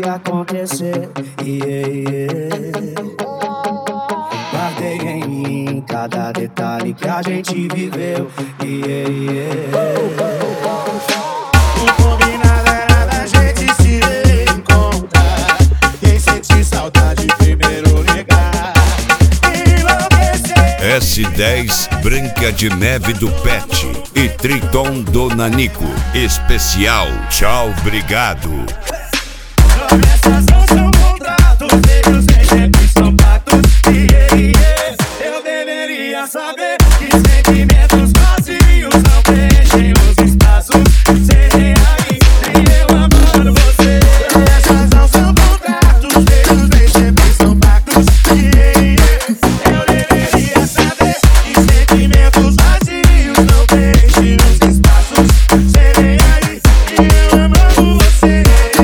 acontecer. Guardei em mim cada detalhe que a gente viveu. O combinado era da gente se encontrar. Quem sente saudade primeiro ligar. S10 Branca de Neve do Pet e Triton do Nanico. Especial Tchau, Obrigado. Promessas não são contratos, beijos nem sempre são pactos. Eu deveria saber que sentimentos vazios não preenchem os espaços. Sem aí, nem eu amando você. Promessas não são contratos, beijos nem sempre são pactos. Eu deveria saber que sentimentos vazios não preenchem os espaços. Sem aí, nem eu amando você.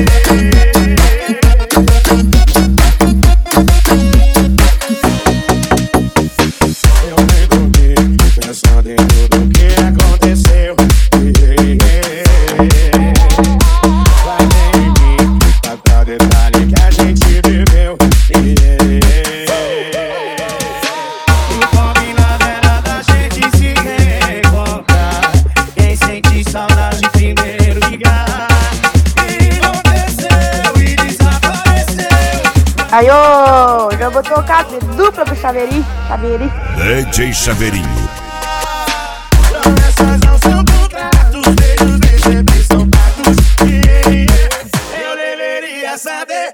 Pensando em tudo que aconteceu. Vai em mim, cada detalhe que a gente viveu. O combinado era da gente se reencontrar. Quem sente saudade primeiro ligar. E aconteceu e desapareceu. Aí, ô, já vou tocar dupla pro Chaveirinho. DJ Chaveirinho. Promessas não são contratos, beijos nem sempre são pactos. Eu deveria saber